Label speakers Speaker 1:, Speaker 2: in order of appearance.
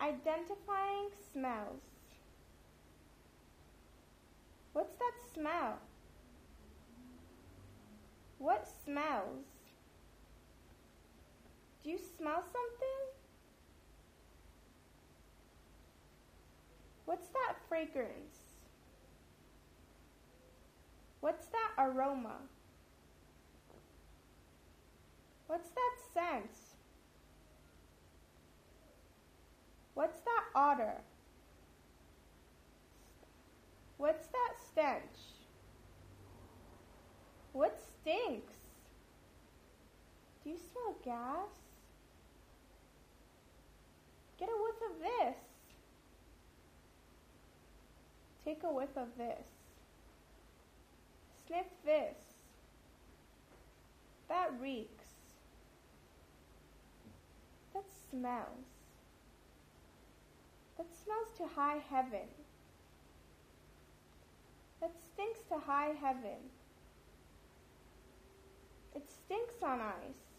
Speaker 1: Identifying smells. What's that smell? What smells? Do you smell something? What's that fragrance? What's that aroma? What's that scent? What's that odor? What's that stench? What stinks? Do you smell gas? Get a whiff of this. Take a whiff of this. Sniff this. That reeks. That smells. That smells to high heaven. That stinks to high heaven. It stinks on ice.